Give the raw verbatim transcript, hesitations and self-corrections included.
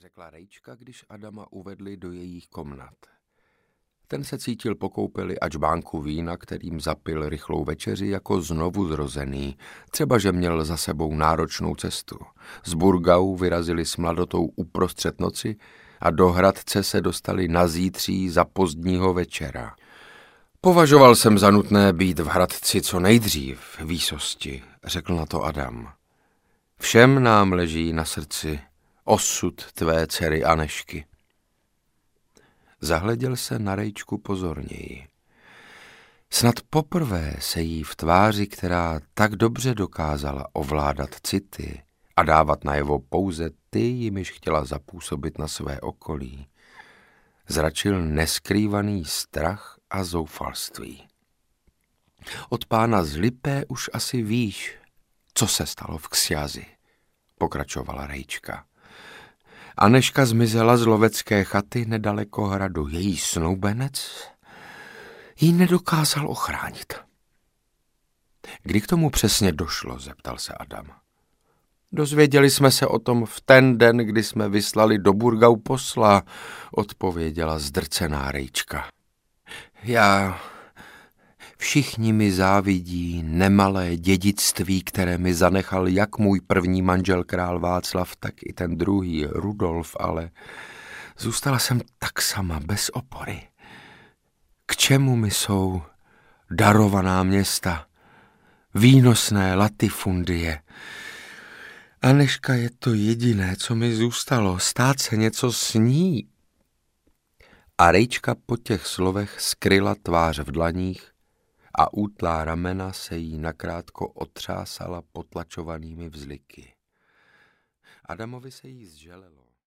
řekla Rejčka, když Adama uvedli do jejich komnat. Ten se cítil po koupeli a čbánku vína, kterým zapil rychlou večeři jako znovu zrozený, třeba že měl za sebou náročnou cestu. Z Burgau vyrazili s mladotou uprostřed noci a do Hradce se dostali na zítří za pozdního večera. Považoval jsem za nutné být v Hradci co nejdřív, výsosti, řekl na to Adam. Všem nám leží na srdci osud tvé dcery Anežky. Zahleděl se na Rejčku pozorněji. Snad poprvé se jí v tváři, která tak dobře dokázala ovládat city a dávat najevo pouze ty, jimiž chtěla zapůsobit na své okolí, zračil neskrývaný strach a zoufalství. Od pána z Lipé už asi víš, co se stalo v Ksiazi, pokračovala Rejčka. Anežka zmizela z lovecké chaty nedaleko hradu. Její snoubenec ji nedokázal ochránit. Kdy k tomu přesně došlo, zeptal se Adam. Dozvěděli jsme se o tom v ten den, kdy jsme vyslali do Burgau posla, odpověděla zdrcená Rejčka. Já... Všichni mi závidí nemalé dědictví, které mi zanechal jak můj první manžel král Václav, tak i ten druhý Rudolf, ale zůstala jsem tak sama, bez opory. K čemu mi jsou darovaná města, výnosné latifundie? Anežka je to jediné, co mi zůstalo, stát se něco s ní. A Rejčka po těch slovech skryla tvář v dlaních a útlá ramena se jí nakrátko otřásala potlačovanými vzliky. Adamovi se jí zželelo.